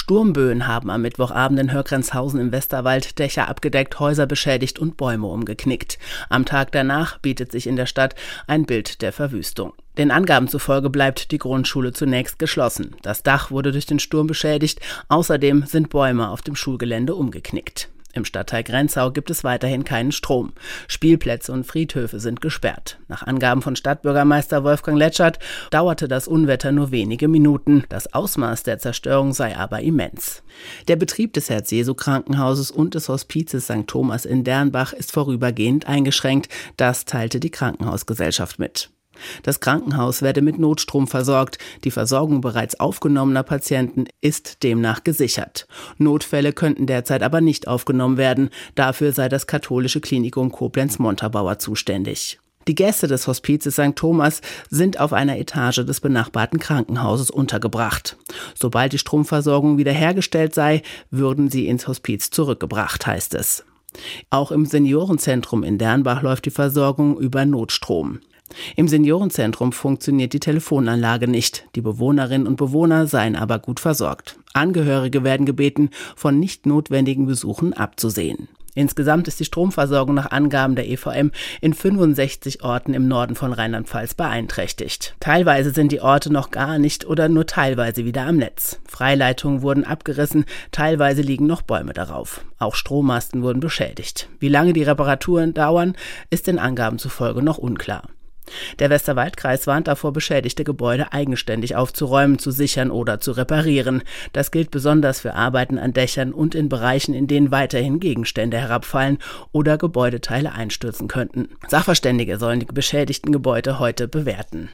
Sturmböen haben am Mittwochabend in Höckrenzhausen im Westerwald Dächer abgedeckt, Häuser beschädigt und Bäume umgeknickt. Am Tag danach bietet sich in der Stadt ein Bild der Verwüstung. Den Angaben zufolge bleibt die Grundschule zunächst geschlossen. Das Dach wurde durch den Sturm beschädigt. Außerdem sind Bäume auf dem Schulgelände umgeknickt. Im Stadtteil Grenzau gibt es weiterhin keinen Strom. Spielplätze und Friedhöfe sind gesperrt. Nach Angaben von Stadtbürgermeister Wolfgang Letschert dauerte das Unwetter nur wenige Minuten. Das Ausmaß der Zerstörung sei aber immens. Der Betrieb des Herz-Jesu-Krankenhauses und des Hospizes St. Thomas in Dernbach ist vorübergehend eingeschränkt. Das teilte die Krankenhausgesellschaft mit. Das Krankenhaus werde mit Notstrom versorgt. Die Versorgung bereits aufgenommener Patienten ist demnach gesichert. Notfälle könnten derzeit aber nicht aufgenommen werden. Dafür sei das katholische Klinikum Koblenz-Montabaur zuständig. Die Gäste des Hospizes St. Thomas sind auf einer Etage des benachbarten Krankenhauses untergebracht. Sobald die Stromversorgung wiederhergestellt sei, würden sie ins Hospiz zurückgebracht, heißt es. Auch im Seniorenzentrum in Dernbach läuft die Versorgung über Notstrom. Im Seniorenzentrum funktioniert die Telefonanlage nicht. Die Bewohnerinnen und Bewohner seien aber gut versorgt. Angehörige werden gebeten, von nicht notwendigen Besuchen abzusehen. Insgesamt ist die Stromversorgung nach Angaben der EVM in 65 Orten im Norden von Rheinland-Pfalz beeinträchtigt. Teilweise sind die Orte noch gar nicht oder nur teilweise wieder am Netz. Freileitungen wurden abgerissen, teilweise liegen noch Bäume darauf. Auch Strommasten wurden beschädigt. Wie lange die Reparaturen dauern, ist den Angaben zufolge noch unklar. Der Westerwaldkreis warnt davor, beschädigte Gebäude eigenständig aufzuräumen, zu sichern oder zu reparieren. Das gilt besonders für Arbeiten an Dächern und in Bereichen, in denen weiterhin Gegenstände herabfallen oder Gebäudeteile einstürzen könnten. Sachverständige sollen die beschädigten Gebäude heute bewerten.